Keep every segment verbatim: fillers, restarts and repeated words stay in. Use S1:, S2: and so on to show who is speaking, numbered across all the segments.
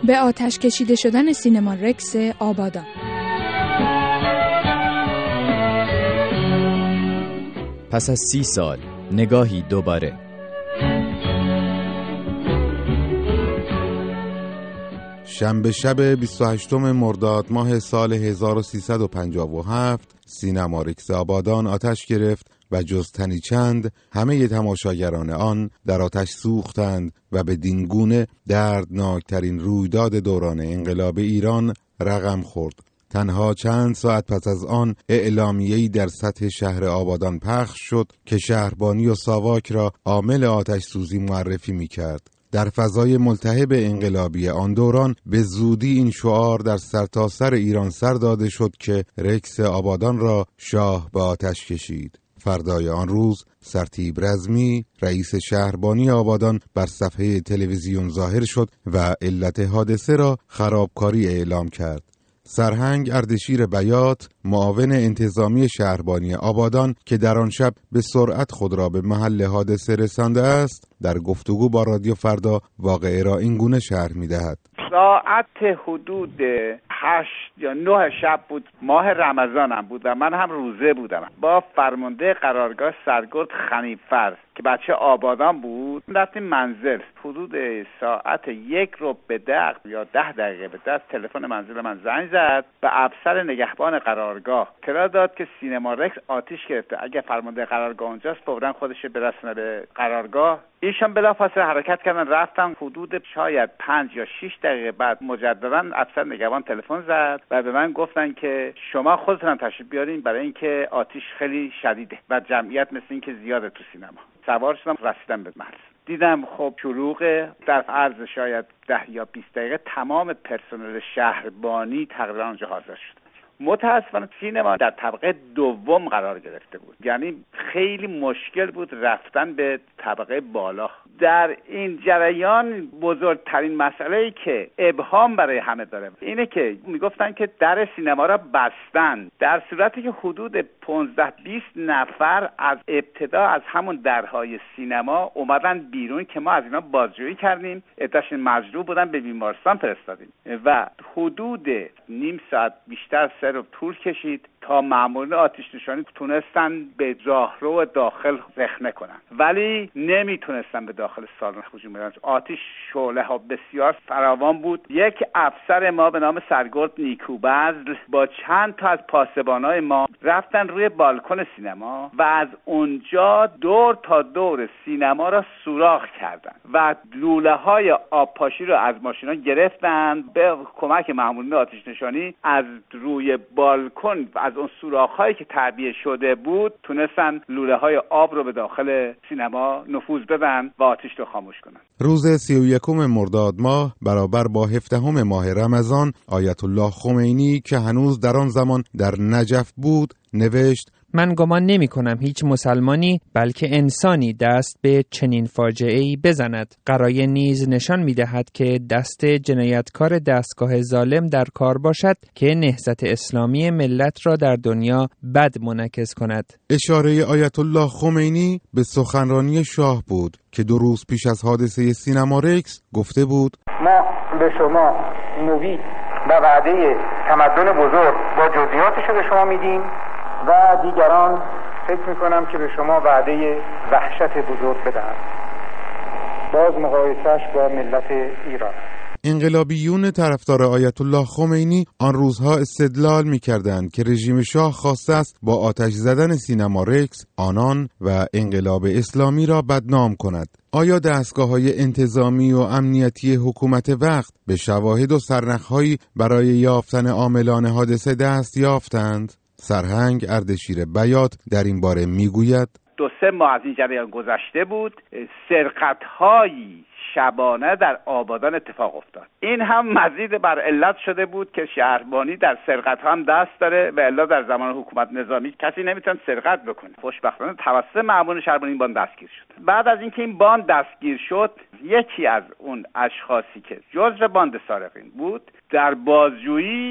S1: به آتش کشیده شدن سینما رکس آبادان.
S2: پس از سی سال نگاهی دوباره.
S3: شنبه شب بیست و هشتم مرداد ماه سال هزار و سیصد و پنجاه و هفت سینما رکس آبادان آتش گرفت و جز تنی چند همه تماشاگران آن در آتش سوختند و به دینگونه دردناکترین رویداد دوران انقلاب ایران رقم خورد. تنها چند ساعت پس از آن اعلامیه‌ای در سطح شهر آبادان پخش شد که شهربانی و ساواک را عامل آتش سوزی معرفی می‌کرد. در فضای ملتهب انقلابی آن دوران به زودی این شعار در سرتاسر ایران سر داده شد که رکس آبادان را شاه به آتش کشید. فردای آن روز سرتیپ رزمی رئیس شهربانی آبادان بر صفحه تلویزیون ظاهر شد و علت حادثه را خرابکاری اعلام کرد. سرهنگ اردشیر بیات معاون انتظامی شهربانی آبادان که در آن شب به سرعت خود را به محل حادثه رسانده است در گفتگو با رادیو فردا واقعه را این گونه شرح می‌دهد.
S4: ساعت حدود هشت یا نه شب بود، ماه رمضان هم بود و من هم روزه بودم. با فرمانده قرارگاه سرگرد خنیفر که بچه آبادان بود رفتیم منزل. حدود ساعت یک رو به دقیقه یا ده دقیقه به دست تلفن منزل من زنگ زد و افسر نگهبان قرارگاه اطلاع داد که سینما رکس آتش گرفته. اگه فرمانده قرارگاه اونجاست فوراً خودش برسونه به قرارگاه. ایشان بلافاصله حرکت کردن رفتن. حدود شاید پنج یا شش دقیقه بعد مجددا افسر نگهبان تلفن زد و به من گفتن که شما خودتون تشریف بیارین برای اینکه آتش خیلی شدیده و جمعیت مثل این که زیاده تو سینما. سوار شدم رسیدم به محل. دیدم خب شلوغه. در عرض شاید ده یا بیست دقیقه تمام پرسنل شهربانی تقریبا اونجا حاضر شد. متاسفانه سینما در طبقه دوم قرار گرفته بود، یعنی خیلی مشکل بود رفتن به طبقه بالا. در این جریان بزرگترین مسئله‌ای که ابهام برای همه داره اینه که میگفتن که در سینما را بستن، در صورتی که حدود پانزده بیست نفر از ابتدا از همون درهای سینما اومدن بیرون که ما از اینا بازجویی کردیم، عده‌شون مجروح بودن به بیمارستان فرستادیم و حدود نیم ساعت بیشتر سر و طول کشید تا مامورین آتش نشانی تونستن به راهرو داخل رخنه کنن، ولی نمیتونستن به داخل سالن هجوم بدن. آتش شعله ها بسیار فراوان بود. یک افسر ما به نام سرگرد نیکوبزل با چند تا از پاسبانای ما رفتن روی بالکن سینما و از اونجا دور تا دور سینما را سوراخ کردن و لوله های آب پاشی رو از ماشینا گرفتن. به کمک مامورین آتش نشانی از روی بالکن از اون سوراخ‌هایی که تعبیه شده بود تونستن لوله‌های آب رو به داخل سینما نفوذ بدن و آتش رو خاموش کنن.
S3: روز سی و یکم مرداد ماه برابر با هفدهم ماه رمضان آیت الله خمینی که هنوز در آن زمان در نجف بود نوشت:
S5: من گمان نمی کنم هیچ مسلمانی بلکه انسانی دست به چنین فاجعه‌ای بزند. قرایه نیز نشان می دهد که دست جنایتکار دستگاه ظالم در کار باشد که نهضت اسلامی ملت را در دنیا بد منعکس کند.
S3: اشاره آیت الله خمینی به سخنرانی شاه بود که دو روز پیش از حادثه سینما رکس گفته بود:
S6: ما به شما نوید و وعده تمدن بزرگ با جزئیاتش رو به شما میدیم و دیگران فکر میکنم که به شما وعده وحشت بزرگ بدهم. باز مقایسه‌اش با ملت ایران.
S3: انقلابیون طرفدار آیت الله خمینی آن روزها استدلال می‌کردند که رژیم شاه خواسته است با آتش زدن سینما رکس آنان و انقلاب اسلامی را بدنام کند. آیا دستگاه‌های انتظامی و امنیتی حکومت وقت به شواهد و سرنخ‌هایی برای یافتن عاملان حادثه دست یافتند؟ سرهنگ اردشیر بیات در این باره میگوید:
S4: دو سه ماه از این جریان گذشته بود، سرقت‌هایی شبانه در آبادان اتفاق افتاد. این هم مزید بر علت شده بود که شهربانی در سرقت هم دست داره و الا در زمان حکومت نظامی کسی نمیتونه سرقت بکنه. خوشبختانه توسط مأمورین شهربانی این باند دستگیر شد. بعد از اینکه این باند دستگیر شد، یکی از اون اشخاصی که جزو باند سارقین بود در بازجویی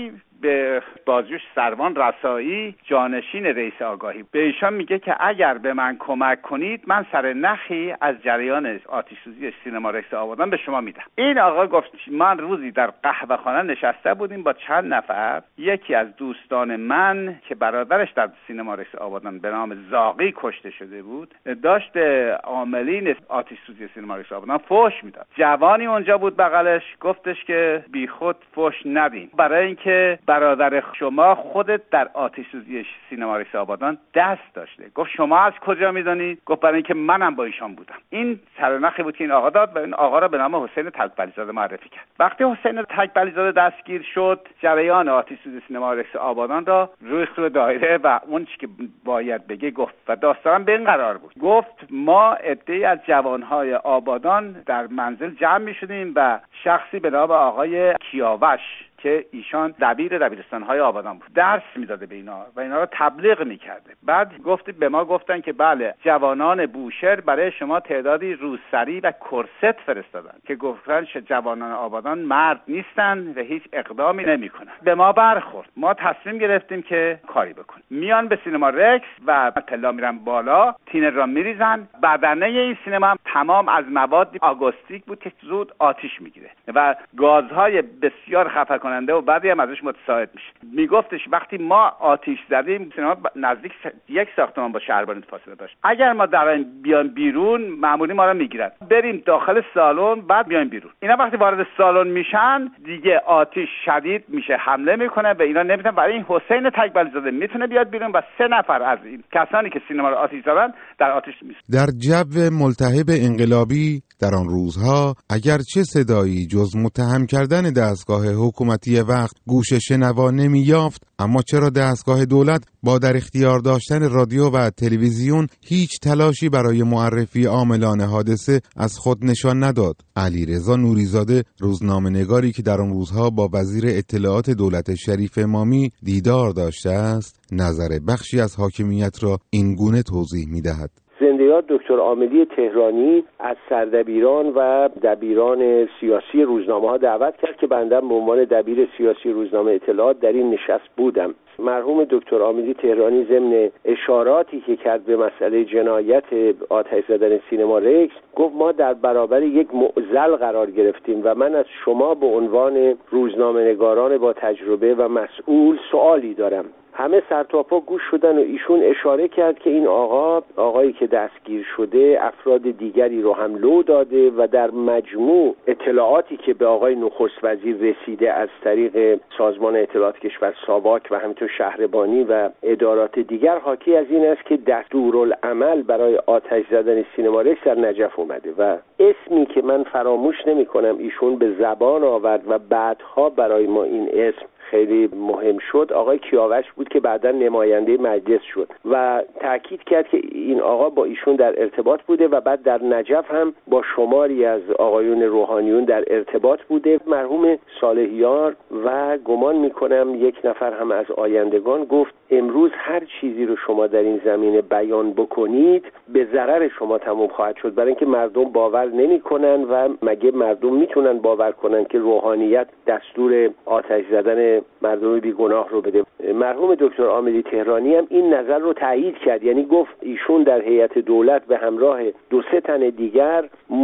S4: به بازجوش سروان رسایی، جانشین رئیس آگاهی، به ایشان میگه که اگر به من کمک کنید من سر نخی از جریان آتش سوزی سینما رکس آبادان به شما میدم. این آقا گفت من روزی در قهوه خانه نشسته بودیم با چند نفر، یکی از دوستان من که برادرش در سینما رکس آبادان به نام زاغی کشته شده بود داشت عاملین آتش سوزی سینما رکس آبادان فحش میداد. جوانی اونجا بود بغلش، گفتش که بیخود فحش ندین، برای اینکه برادر شما خودت در آتش سوزی سینما رکس آبادان دست داشته. گفت شما از کجا میدونید؟ گفت برای اینکه منم با ایشان بودم. این سرنخی بود که این آقا داد و این آقا را به نام حسین تکبلی‌زاده معرفی کرد. وقتی حسین تکبلی‌زاده دستگیر شد، جریان آتش سوزی سینما رکس آبادان را روی خود دایره و اون چیزی که باید بگه گفت و داستان به این قرار بود. گفت ما عده‌ای از جوانهای آبادان در منزل جمع می‌شدیم و شخصی به نام آقای کیاوش که ایشان دبیر دبیرستان‌های آبادان بود درس میداده به اینا و اینا رو تبلیغ میکرده. بعد گفت به ما گفتن که بله جوانان بوشهر برای شما تعدادی روسری و کرست فرستادن که گفتن جوانان آبادان مرد نیستن و هیچ اقدامی نمیکنن. به ما برخورد، ما تصمیم گرفتیم که کاری بکنیم. میان به سینما رکس و پلا میرن بالا، تینر را میریزن. بدنه این سینما هم تمام از مواد آگوستیک بود که زود آتش میگیره و گازهای بسیار خفه کننده و بعدی هم ازش متساعد میشه. میگفتش وقتی ما آتش زدیم سینما نزدیک یک ساختمان با شهربانی فاصله داشت، اگر ما در بیان بیرون ماموری ما رو میگیرن، بریم داخل سالن بعد بیایم بیرون. اینا وقتی وارد سالن میشن دیگه آتش شدید میشه، حمله میکنه به اینا، نمیتونن. برای این حسین تکبلی‌زاده میتونه بیاد بیرون و سه نفر از این کسانی که سینما رو آتش زدن در آتش میسوزن.
S3: در جو ملتهب انقلابی در آن روزها اگرچه صدایی جز متهم کردن دستگاه حکومتی وقت گوش شنوا نمی یافت، اما چرا دستگاه دولت با در اختیار داشتن رادیو و تلویزیون هیچ تلاشی برای معرفی عاملان حادثه از خود نشان نداد؟ علیرضا نوریزاده، روزنامه‌نگاری که در آن روزها با وزیر اطلاعات دولت شریف امامی دیدار داشته است، نظر بخشی از حاکمیت را این گونه توضیح می‌دهد.
S7: زنده یاد دکتر عاملی تهرانی از سردبیران و دبیران سیاسی روزنامه ها دعوت کرد که بنده به عنوان دبیر سیاسی روزنامه اطلاعات در این نشست بودم. مرحوم دکتر عاملی تهرانی ضمن اشاراتی که کرد به مسئله جنایت آتش زدن سینما رکس گفت ما در برابر یک معضل قرار گرفتیم و من از شما به عنوان روزنامه‌نگاران با تجربه و مسئول سوالی دارم. همه سرتاپا گوش شدن و ایشون اشاره کرد که این آقا آقایی که دستگیر شده افراد دیگری رو هم لو داده و در مجموع اطلاعاتی که به آقای نخست وزیر رسیده از طریق سازمان اطلاعات کشور ساواک و همینطور شهربانی و ادارات دیگر حاکی از این است که دستورالعمل برای آتش زدن سینما رکس در نجف اومده و اسمی که من فراموش نمی کنم ایشون به زبان آورد و بعدها برای ما این اسم خیلی مهم شد، آقای کیاوش بود که بعدا نماینده مجلس شد و تاکید کرد که این آقا با ایشون در ارتباط بوده و بعد در نجف هم با شماری از آقایون روحانیون در ارتباط بوده. مرحوم صالحیار و گمان میکنم یک نفر هم از آیندگان گفت امروز هر چیزی رو شما در این زمینه بیان بکنید به ضرر شما تموم خواهد شد، برای اینکه مردم باور نمیکنن و مگه مردم میتونن باور کنن که روحانیت دستور آتش زدن مردم بیگناه رو بده؟ مرحوم دکتر عاملی تهرانی هم این نظر رو تایید کرد، یعنی گفت ایشون در هیئت دولت به همراه دو سه تن دیگر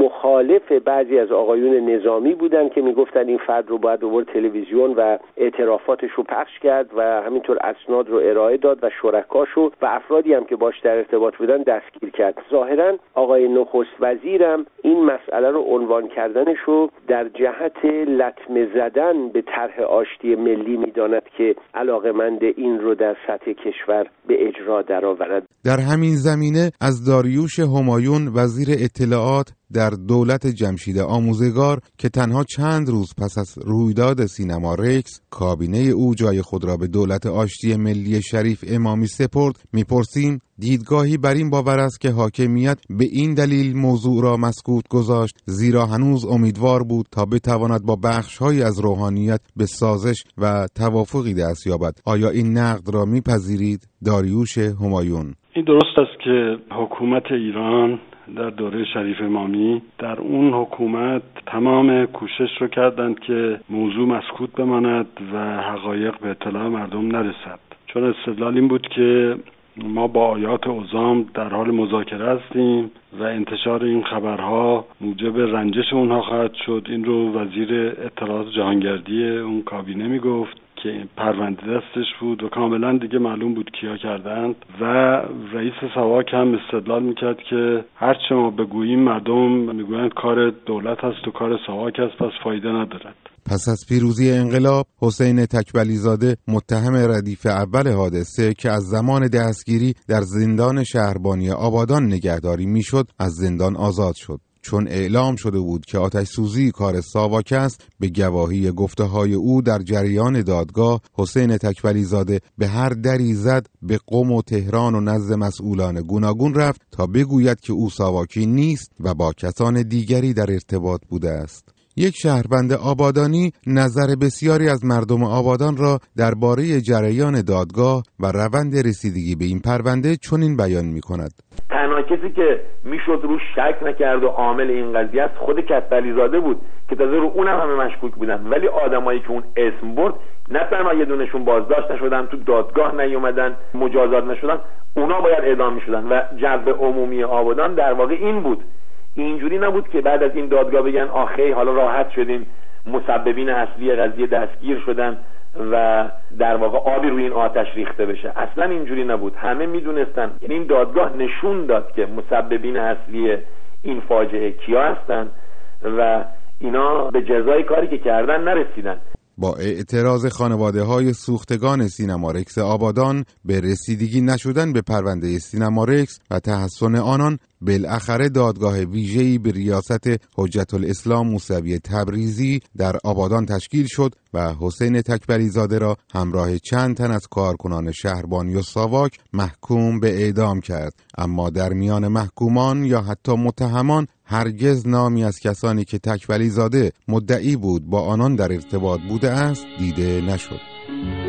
S7: مخالف بعضی از آقایون نظامی بودن که میگفتن این فرد رو باید آورد تلویزیون و اعترافاتش رو پخش کرد و همینطور اسناد رو ارائه داد و شرکاشو و افرادی هم که باش در ارتباط بودن دستگیر کرد. ظاهرا آقای نخست وزیرم این مسئله رو عنوان کردنش رو در جهت لطمه زدن به طرح آشتی ملی میداند که علاقه‌مند این رو در سطح کشور به اجرا درآورد.
S3: در همین زمینه از داریوش همایون وزیر اطلاعات در دولت جمشید آموزگار که تنها چند روز پس از رویداد سینما رکس کابینه او جای خود را به دولت آشتی ملی شریف امامی سپرد، میپرسیم دیدگاهی بر این باور است که حاکمیت به این دلیل موضوع را مسکوت گذاشت زیرا هنوز امیدوار بود تا بتواند با بخش‌هایی از روحانیت به سازش و توافقی دست یابد. آیا این نقد را میپذیرید؟ داریوش همایون:
S8: این درست است که حکومت ایران در دوره شریف امامی، در اون حکومت تمام کوشش رو کردند که موضوع مسکوت بماند و حقایق به اطلاع مردم نرسد، چون استدلال این بود که ما با آیات عظام در حال مذاکره هستیم و انتشار این خبرها موجب رنجش اونها خواهد شد. این رو وزیر اطلاعات جهانگردی اون کابینه میگفت که پرونده دستش بود و کاملا دیگه معلوم بود کیا کردند و رئیس ساواک هم استدلال میکرد که هر چه ما بگوییم مردم میگویند کار دولت هست و کار ساواک هست، پس فایده ندارد.
S3: پس از پیروزی انقلاب، حسین تکبلی زاده متهم ردیف اول حادثه که از زمان دستگیری در زندان شهربانی آبادان نگهداری میشد از زندان آزاد شد. چون اعلام شده بود که آتش سوزی کار ساواک است، به گواهی گفته های او در جریان دادگاه، حسین تکبلی زاده به هر دری زد، به قم و تهران و نزد مسئولان گوناگون رفت تا بگوید که او ساواکی نیست و با کسان دیگری در ارتباط بوده است. یک شهروند آبادانی نظر بسیاری از مردم آبادان را درباره جریان دادگاه و روند رسیدگی به این پرونده چنین بیان می‌کند:
S9: تنها کسی که میشد روش شک نکرد و عامل این قضیه است خود کتبلی زاده بود که تازه رو اونم همه مشکوک بودن، ولی آدمایی که اون اسم برد نه تنها یه دونشون بازداشت نشدن، تو دادگاه نیومدن، مجازات نشدن، اونا باید اعدام میشدن و جو عمومی آبادان در واقع این بود. اینجوری نبود که بعد از این دادگاه بگن آخه حالا راحت شدیم، مسببین اصلی قضیه دستگیر شدن و در واقع آبی روی این آتش ریخته بشه. اصلا اینجوری نبود. همه میدونستن، یعنی این دادگاه نشون داد که مسببین اصلی این فاجعه کیا هستن و اینا به جزای کاری که کردن نرسیدن.
S3: با اعتراض خانواده های سوختگان سینما رکس آبادان به رسیدگی نشدن به پرونده سینما رکس و تحسن آنان، بالاخره دادگاه ویژه‌ای به ریاست حجت الاسلام موسوی تبریزی در آبادان تشکیل شد و حسین تکبلی زاده را همراه چند تن از کارکنان شهربانی و ساواک محکوم به اعدام کرد. اما در میان محکومان یا حتی متهمان هرگز نامی از کسانی که تکبلی زاده مدعی بود با آنان در ارتباط بوده است دیده نشد.